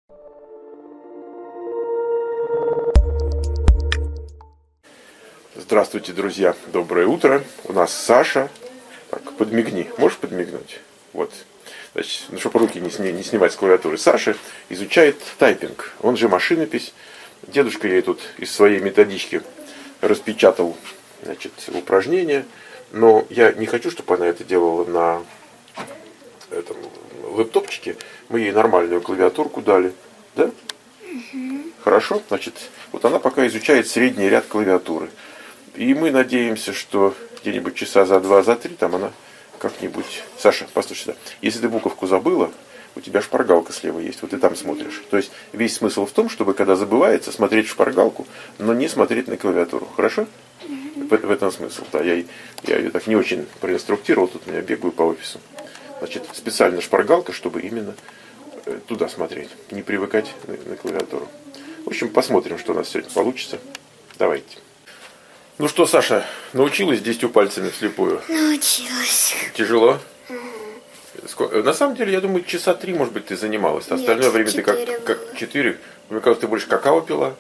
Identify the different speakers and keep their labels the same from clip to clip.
Speaker 1: Здравствуйте, друзья, доброе утро. У нас Саша. Так, подмигни. Можешь подмигнуть? Вот. Значит, ну, чтобы руки не снимать с клавиатуры. Саша изучает тайпинг, он же машинопись. Дедушка ей тут из своей методички распечатал, значит, упражнения. Но я не хочу, чтобы она это делала на этом лэптопчике. Мы ей нормальную клавиатурку дали. Да? Хорошо? Значит, вот она пока изучает средний ряд клавиатуры. И мы надеемся, что где-нибудь часа за 2, за 3 там она как-нибудь... Саша, послушай сюда. Если ты буковку забыла, у тебя шпаргалка слева есть, вот ты там смотришь. То есть весь смысл в том, чтобы когда забывается, смотреть в шпаргалку, но не смотреть на клавиатуру. Хорошо? В этом смысл. Да, я ее так не очень проинструктировал, тут у меня бегаю по офису. Значит, специально шпаргалка, чтобы именно туда смотреть, не привыкать на клавиатуру. В общем, посмотрим, что у нас сегодня получится. Давайте. Ну что, Саша, научилась 10 пальцами вслепую?
Speaker 2: Научилась.
Speaker 1: Тяжело? На самом деле, я думаю, часа 3, может быть, ты занималась. Остальное время ты как 4. Мне кажется, ты больше какао пила.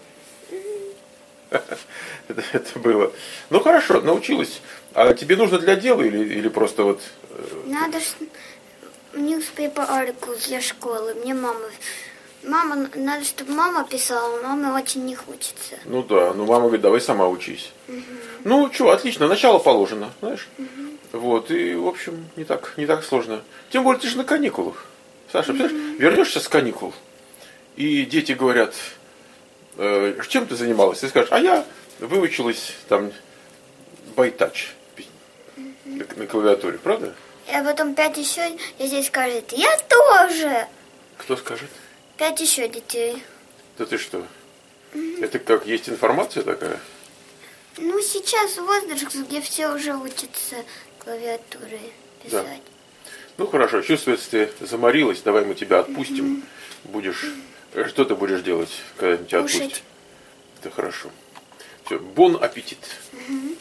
Speaker 1: Это было. Ну хорошо, научилась. А тебе нужно для дела или просто вот...
Speaker 2: Надо newspaper articles для школы. Мне мама, надо, чтобы мама писала, но маме очень не хочется.
Speaker 1: Ну да, ну мама говорит, давай сама учись. Ну что, отлично, начало положено, знаешь. Вот, и в общем, не так сложно. Тем более ты же на каникулах. Саша, представляешь, вернешься с каникул, и дети говорят, чем ты занималась? Ты скажешь, а я выучилась там by touch на клавиатуре, правда?
Speaker 2: А потом 5 еще здесь скажет, я тоже.
Speaker 1: Кто скажет?
Speaker 2: 5 еще детей.
Speaker 1: Да ты что? Это как, есть информация такая?
Speaker 2: Ну, сейчас возраст, где все уже учатся клавиатурой писать.
Speaker 1: Да. Ну, хорошо, чувствуется, ты заморилась, давай мы тебя отпустим. Будешь... Что ты будешь делать, когда мы тебя отпустим? Это хорошо. Все, бон аппетит.